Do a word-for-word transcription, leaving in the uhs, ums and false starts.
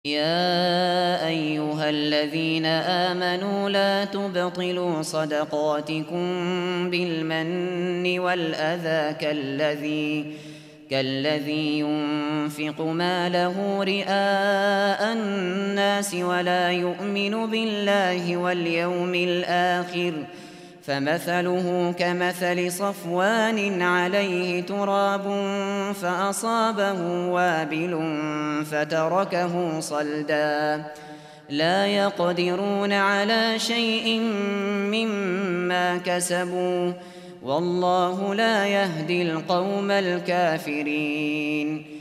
يا أيها الذين آمنوا لا تبطلوا صدقاتكم بالمن والأذى كالذي كالذي ينفق ماله رئاء الناس ولا يؤمن بالله واليوم الآخر فمثله كمثل صفوان عليه تراب فأصابه وابل فتركه صلدا لا يقدرون على شيء مما كسبوا والله لا يهدي القوم الكافرين.